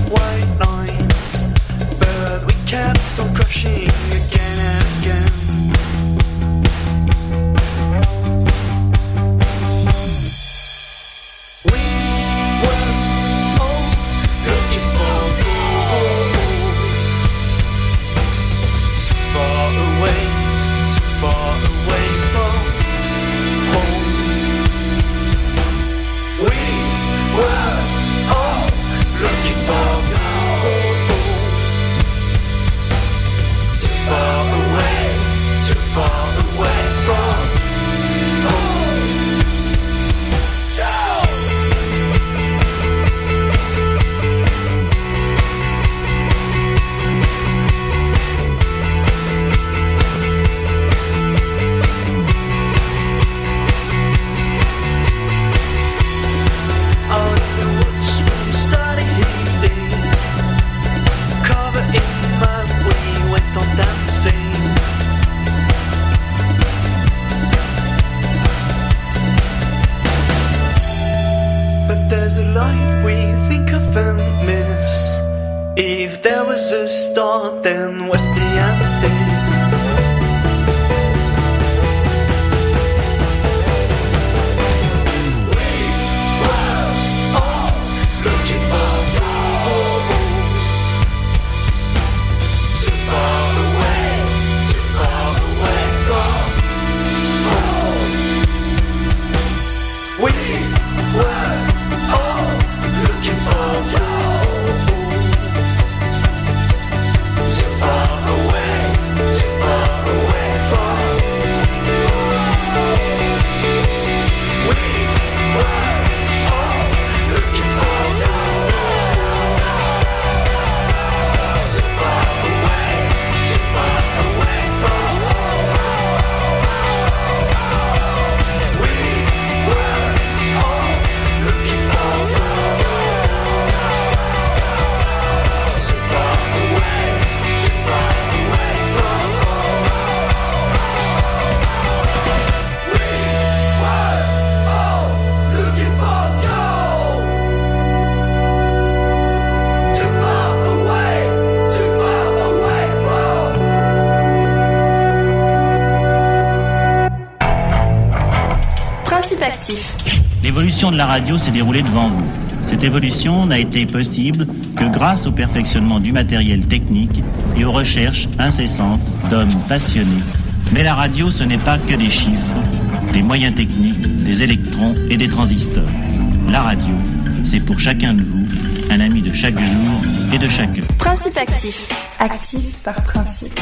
white lines, but we kept on crashing again and again. We were all looking for gold, too far away from home. We were all looking for gold, too far away from home. Out in the woods when I'm starting healing, cover in mud, we went on dancing. But there's a light we think of and miss. If there was a star, then what's the ending? L'évolution de la radio s'est déroulée devant vous. Cette évolution n'a été possible que grâce au perfectionnement du matériel technique et aux recherches incessantes d'hommes passionnés. Mais la radio, ce n'est pas que des chiffres, des moyens techniques, des électrons et des transistors. La radio, c'est pour chacun de vous un ami de chaque jour et de chaque heure. Principe actif. Actif par principe.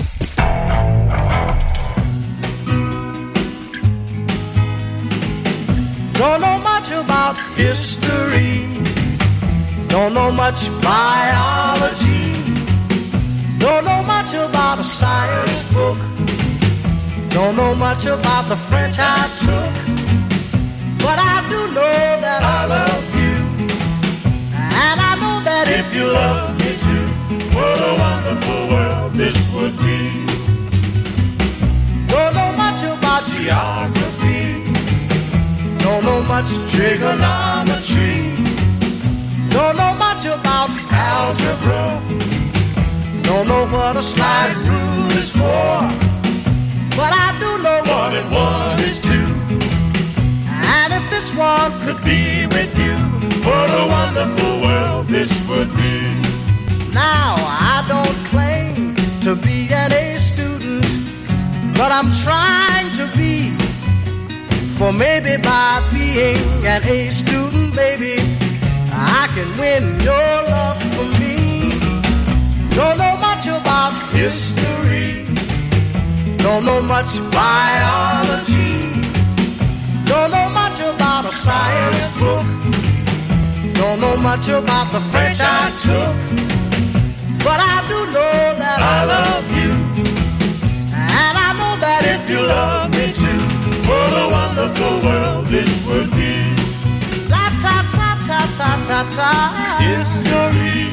Don't know much about history, don't know much biology, don't know much about a science book, don't know much about the French I took, but I do know that I love you, and I know that if you love me too, what a wonderful world this would be. Don't know much about geography, don't know much trigonometry, don't know much about algebra, don't know what a sliding rule is for, but I do know 1 and 1 is 2. And if this one could be with you, what a wonderful world this would be. Now I don't claim to be an A student, but I'm trying to be. For maybe by being an A student, baby, I can win your love for me. Don't know much about history, don't know much biology, don't know much about a science book, don't know much about the French I took, but I do know that I love you, and I know that if you love me too, what a wonderful world this would be. La ta ta ta ta ta ta. History.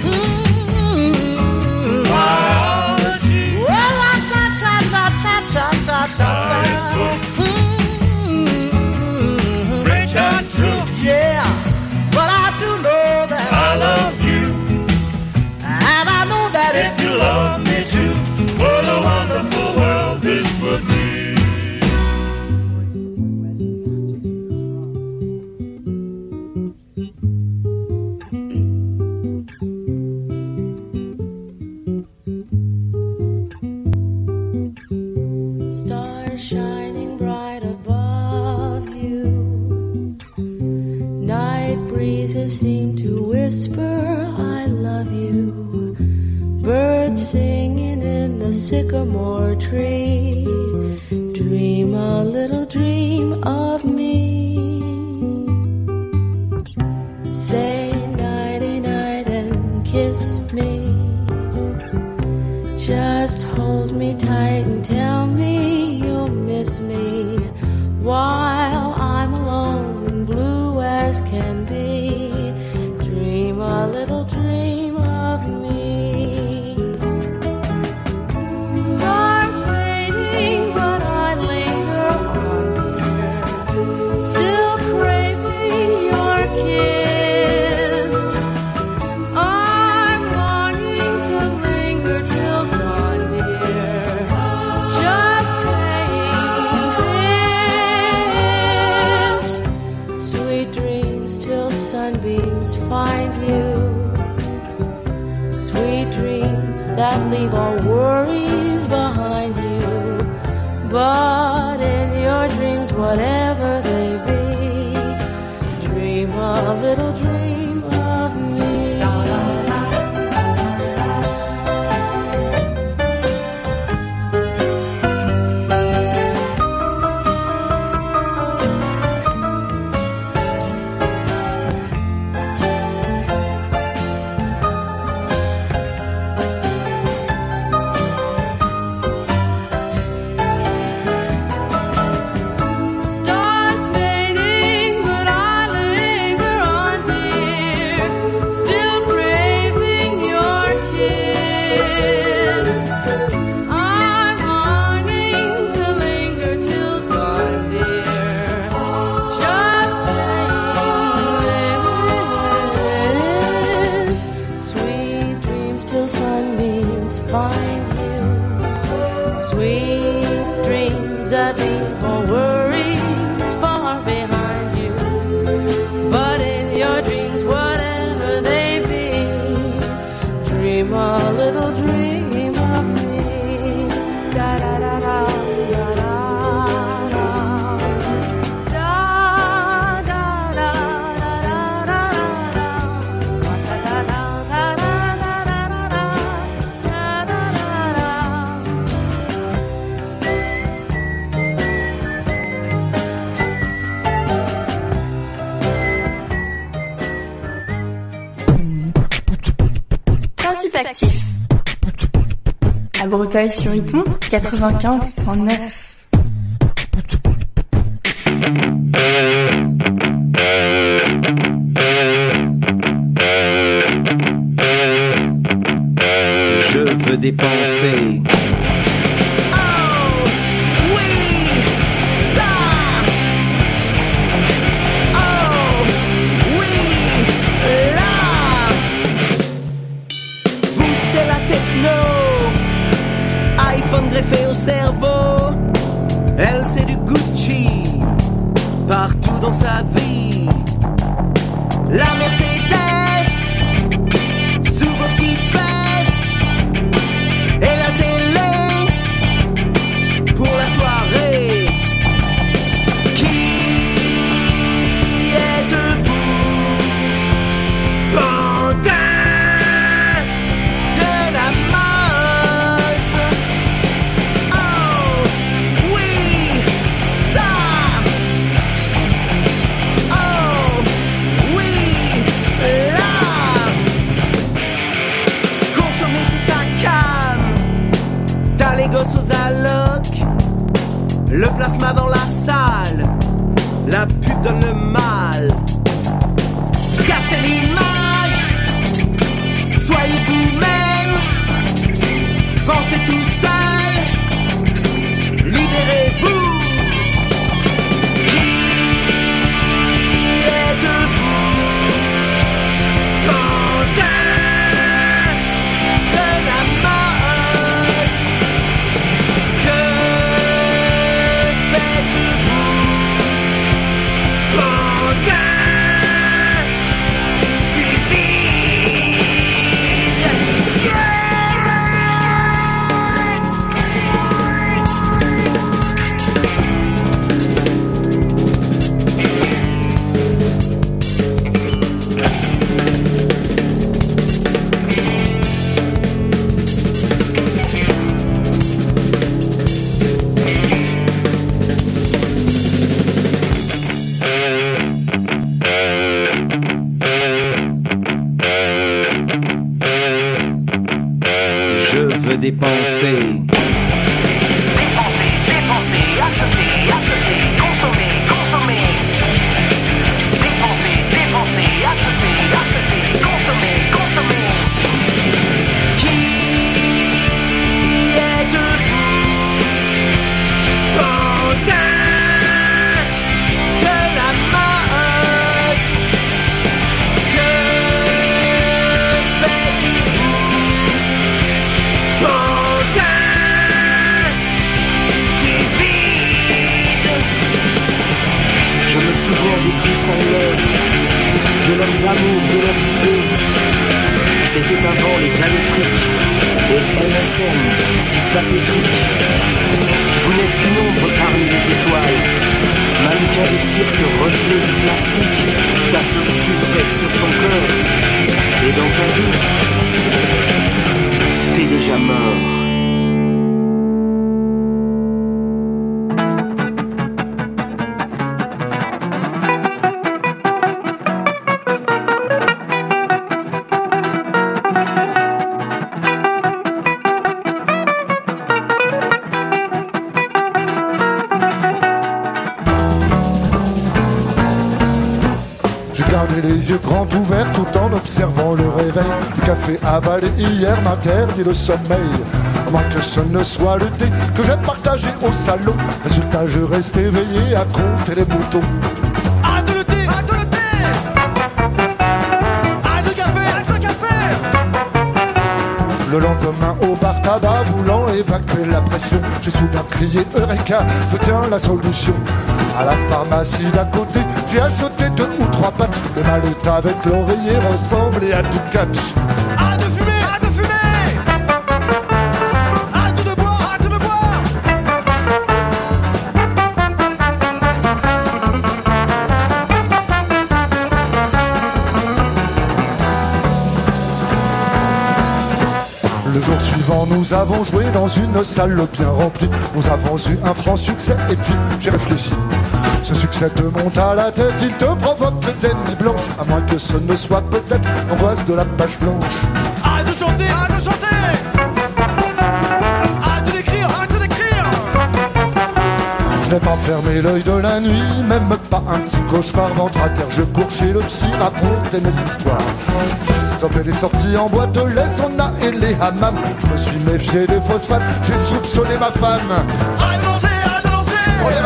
Biology. Well, la ta ta ta ta ta ta ta. Science book. French I took. Yeah, but I do know that I love you, of you. Birds singing in the sycamore tree. Dream a little dream of me. Say nighty night and kiss me. Just hold me tight and tell me you'll miss me while I'm alone and blue as can be. Dream a little dream of me. Stars fading, but I linger on, dear. Still craving your kiss. I'm longing to linger till dawn, dear. Just saying this. Sweet dreams till sunbeams find you. Sweet dreams that leave all worries behind you. But in your dreams, whatever they be, dream a little dream of me. Stars fading, but I linger on, dear. Still craving your kiss. I'm longing to linger till dawn, dear. Just saying this. Sweet dreams till sunbeams find you. Sweet dreams that leave all worries far behind you. But in your dreams, whatever they be, dream a little dream of me. Da da da da da da da. Da da da da da da da. Da da da da da da da da. Da da da da. Principe actif. À Breteuil-sur-Iton, 95.9. Je veux dépenser. Vous c'est la techno, iPhone greffé au cerveau. Elle c'est du Gucci, partout dans sa vie. La Mercedes, sous vos petites fesses. Et la télé, pour la soirée. Qui êtes-vous, pantin de la mode? Oh, oui, ça. Oh, oui, là. Consommer c'est ta cam. T'as les gosses aux allocs. Le plasma dans la salle. La pub donne le mal. Cassez l'image. Soyez vous-même. Pensez tout seul. Libérez-vous. Qui êtes-vous? Pantin de la mode. Que faites-vous? Pantin du veux dépenser. Dépenser, dépenser, acheter, acheter, consommer, consommer. Dépenser, dépenser, acheter, acheter, consommer, consommer. Qui êtes-vous? Baudin de la mode. Que faites-vous? Baudin du vide. Je me souviens des pissons-leurs, de leurs amours, de leurs idées. C'était avant les années fric et MSN, si pathétique. Vous n'êtes qu'une ombre parmi les étoiles, mannequin de cirque, reflet du plastique. Ta solitude pèse sur ton corps, et dans ta vie, t'es déjà mort. J'ai gardé les yeux grands ouverts tout en observant le réveil. Le café avalé hier m'interdit le sommeil. À moins que ce ne soit le thé que j'ai partagé au salon. Résultat, je reste éveillé à compter les moutons. Arrête le thé, arrête le thé. Arrête le café, arrête le café. Le lendemain au bar tabac, voulant évacuer la pression, j'ai soudain crié Eureka, je tiens la solution. À la pharmacie d'à côté, j'ai acheté 2 ou 3 patchs. Le mallet avec l'oreiller ressemblait à du catch. Arrête de fumer, arrête de fumer. Arrête de boire, arrête de boire. Le jour suivant, nous avons joué dans une salle bien remplie. Nous avons eu un franc succès et puis j'ai réfléchi. Ce succès te monte à la tête, il te provoque des nuits blanches. À moins que ce ne soit peut-être l'angoisse de la page blanche. Arrête de chanter, arrête de chanter. Arrête d'écrire, arrête d'écrire. Je n'ai pas fermé l'œil de la nuit, même pas un petit cauchemar. Ventre à terre, je cours chez le psy, raconter mes histoires. J'ai stoppé les sorties en boîte, les saunas et les hammams. Je me suis méfié des phosphates, j'ai soupçonné ma femme. Arrête de danser, arrête de danser.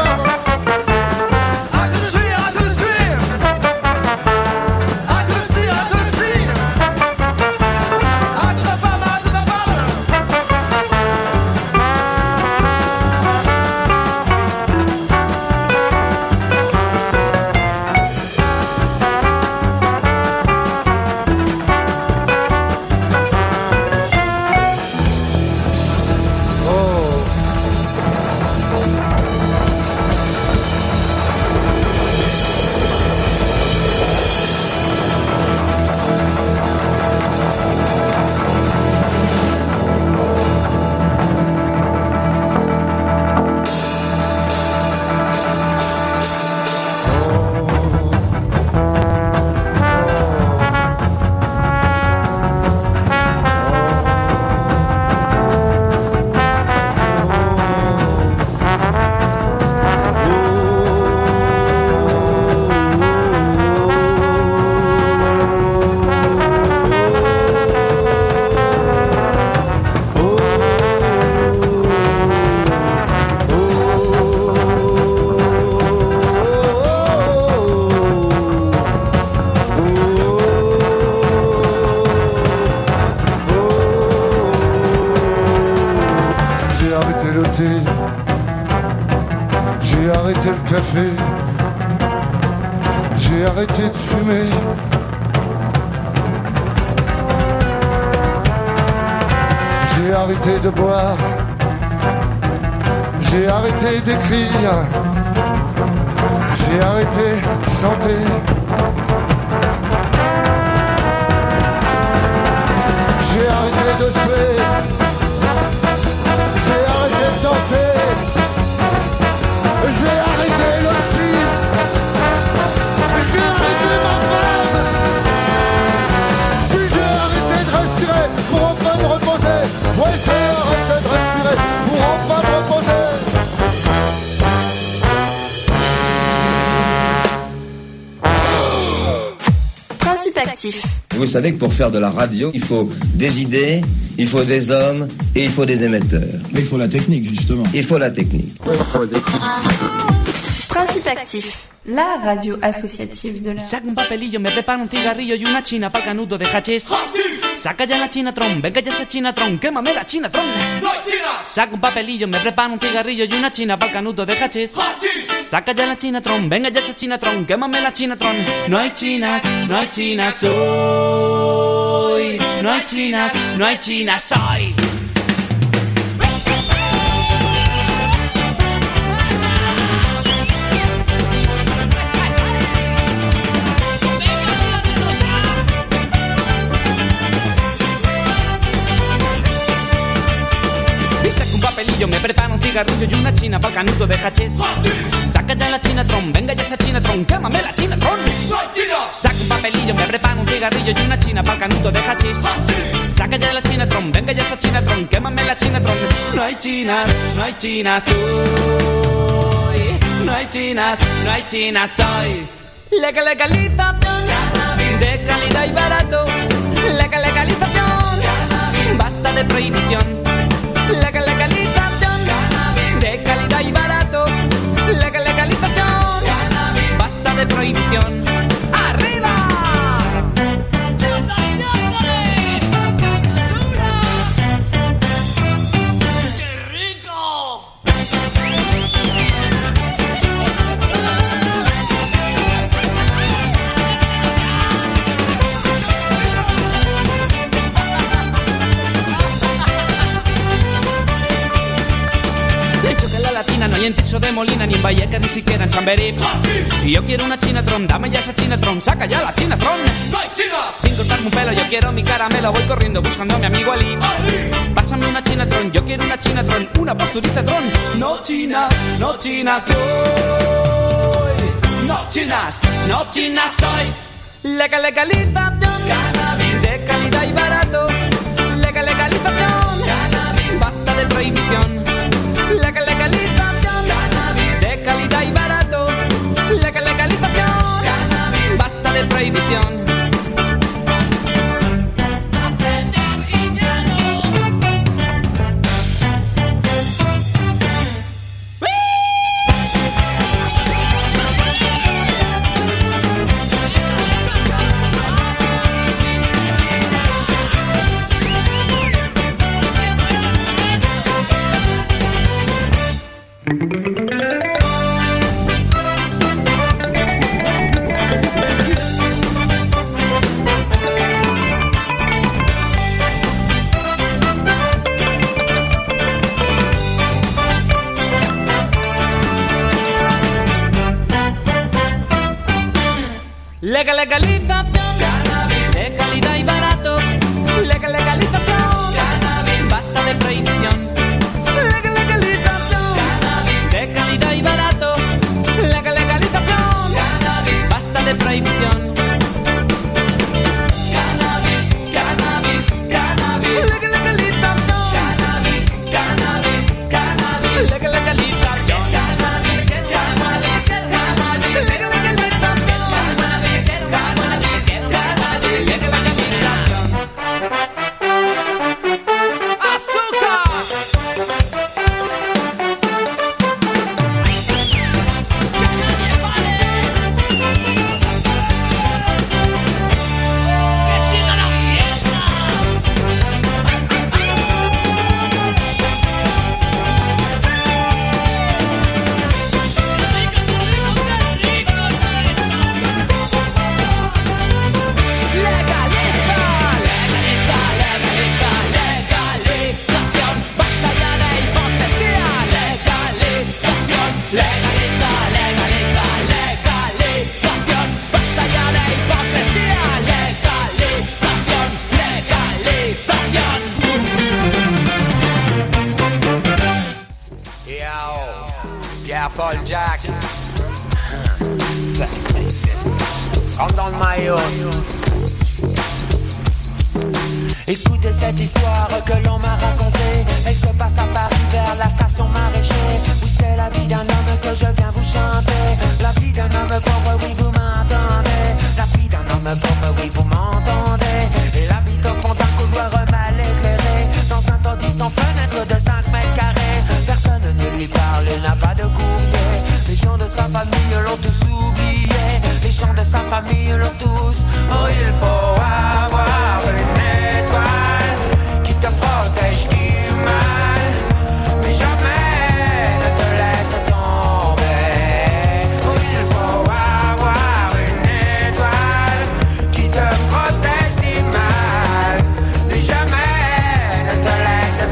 Arrête de suivre, arrête de suivre. Arrête de suivre, arrête de suivre. Arrête de ta femme, arrête de ta femme. J'ai arrêté le café, j'ai arrêté de fumer. J'ai arrêté de boire, j'ai arrêté d'écrire, j'ai arrêté de chanter. J'ai arrêté de suer, j'ai arrêté de danser. J'ai arrêté le psy, j'ai arrêté ma femme, puis j'ai arrêté de respirer pour enfin me reposer. Ouais, vous savez que pour faire de la radio, il faut des idées, il faut des hommes et il faut des émetteurs. Mais il faut la technique, justement. Il faut la technique. Principe actif, la radio associative de la... Saca un papelillo, me preparo un cigarrillo y una china pa'l canuto de hachís. Saca ya la chinatron, venga ya esa chinatron, quémame la chinatron. ¡No hay chinas! Saca un papelillo, me preparo un cigarrillo y una china pa'l canuto de hachís. Saca ya la chinatron, venga ya esa chinatron, quémame la chinatron. No hay chinas hoy. No hay chinas hoy. Yo me preparo un cigarrillo y una china pa'l canuto de hachís. Saca ya la chinatron, venga ya esa chinatron, quémame la chinatron. Saca un papelillo, me preparo un cigarrillo y una china pa'l canuto de hachís. Saca ya la chinatron, venga ya esa chinatron, quémame la chinatron. No hay chinas hoy. No hay chinas hoy. Legalización de calidad y barato. Legalización, basta de prohibición. Legalización de calidad y barato. Legalización, basta de prohibición. ¡Arriba! ¡Qué rico! No hay en Tirso de Molina, ni en Vallecas, ni siquiera en Chamberí. Y yo quiero una chinatron, dame ya esa chinatron, saca ya la chinatron. ¡No hay chinas! Sin cortarme un pelo, yo quiero mi caramelo, voy corriendo buscando a mi amigo Ali. Pásame una chinatron, yo quiero una chinatron, una posturita tron. No chinas hoy. No chinas hoy. Legalización, cannabis de calidad y barato. Legalización, cannabis, basta de prohibición. Legalización, cannabis de calidad y barato. Legalización, cannabis, basta de prohibición. Legalización, cannabis de calidad y barato. Legalización, cannabis, basta de prohibición. Legalización, cannabis de calidad y barato. Legalización, cannabis, basta de prohibición. Cannabis, cannabis, cannabis. Legalización, cannabis, cannabis, cannabis. Legalización, cannabis, cannabis, cannabis. Paul Jack. Rentre dans le maillot. Écoutez cette histoire que l'on m'a racontée. Elle se passe à Paris vers la station Maraîcher. Oui, c'est la vie d'un homme que je viens vous chanter. La vie d'un homme pauvre, oui, vous m'entendez. La vie d'un homme me pompe, oui vous m'entendez. Et habite au fond d'un couloir mal éclairé, dans un taudis sans fenêtre de 5 mètres carrés. Personne ne lui parle, il n'a pas de courrier. Les gens de sa famille l'ont tous oublié. Les gens de sa famille l'ont tous. Oh, il faut avoir une étoile qui te protège du mal, mais jamais ne te laisse tomber. Oh, il faut avoir une étoile qui te protège du mal, mais jamais ne te laisse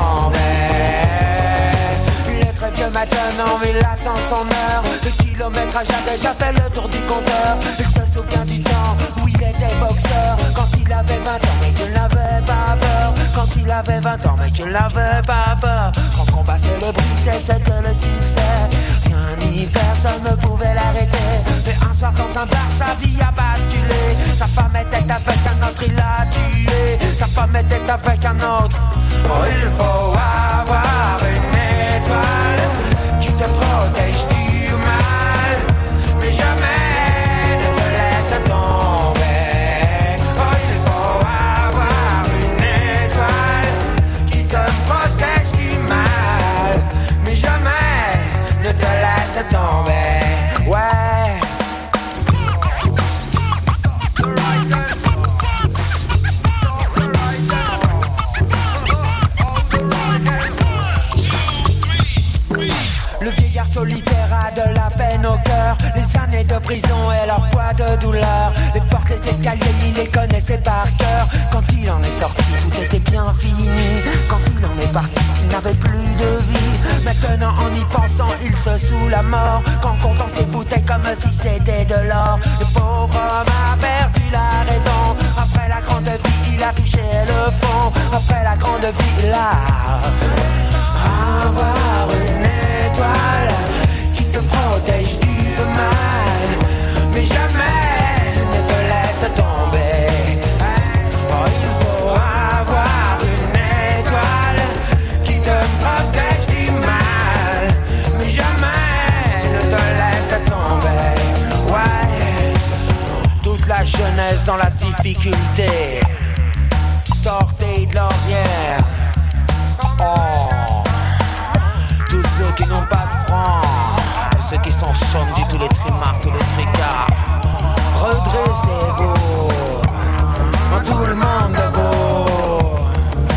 tomber. Il est très vieux maintenant, il attend son heure. Le kilométrage a déjà fait le tour du compteur. Il se souvient du temps où il était boxeur, quand il avait 20 ans mais qu'il n'avait pas peur. Quand il avait 20 ans mais qu'il n'avait pas peur. Quand combat célébrité c'était le succès, rien ni personne ne pouvait l'arrêter. Mais un soir dans un bar sa vie a basculé. Sa femme était avec un autre, il l'a tué. Sa femme était avec un autre. Oh, il faut avoir une étoile qui te protège du mal, mais jamais ne te laisse tomber. Oh, il faut avoir une étoile qui te protège du mal, mais jamais ne te laisse tomber. Ouais. Le vieillard solitaire a de la peine au cœur. Les années de prison et leur poids de douleur. Les portes, les escaliers, il les connaissait par cœur. Quand il en est sorti, tout était bien fini. Quand il en est parti, il n'avait plus de vie. Maintenant en y pensant, il se sous la mort. Qu'en comptant ses bouteilles comme si c'était de l'or. Le pauvre homme a perdu la raison. Après la grande vie, il a touché le fond. Après la grande vie, il a avoir une étoile qui te protège du mal, mais jamais ne te laisse tomber. Oh, il faut avoir une étoile qui te protège du mal, mais jamais ne te laisse tomber. Ouais, toute la jeunesse dans la difficulté, sortez de l'ornière. Oh, tous ceux qui n'ont pas de francs, ceux qui sont chômés, tous les trimards, tous les tricards, redressez-vous. Quand tout le monde